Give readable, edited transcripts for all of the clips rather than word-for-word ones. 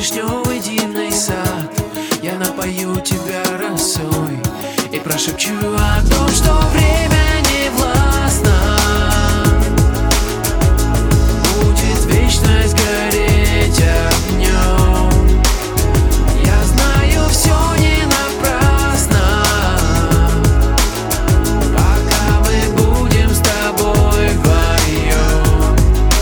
вишневый дивный сад. Я напою тебя росой и прошепчу о том, что время не властно. Будет вечность гореть огнем. Я знаю, все не напрасно, пока мы будем с тобой вдвоем.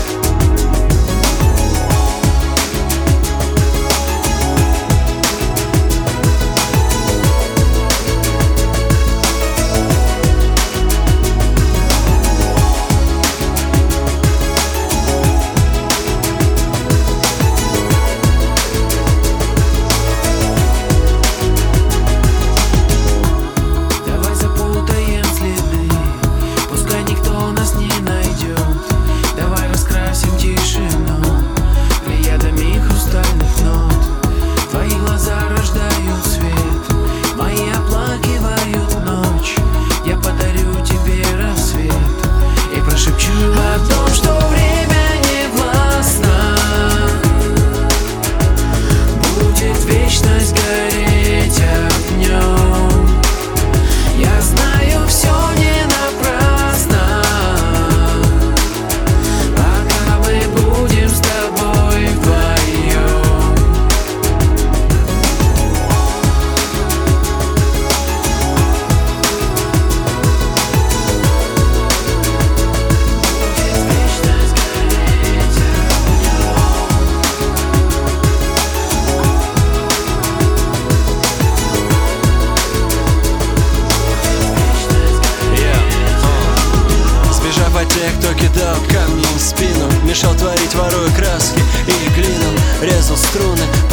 Тех, кто кидал камни в спину, мешал творить, воруя краски и глину, резал струны,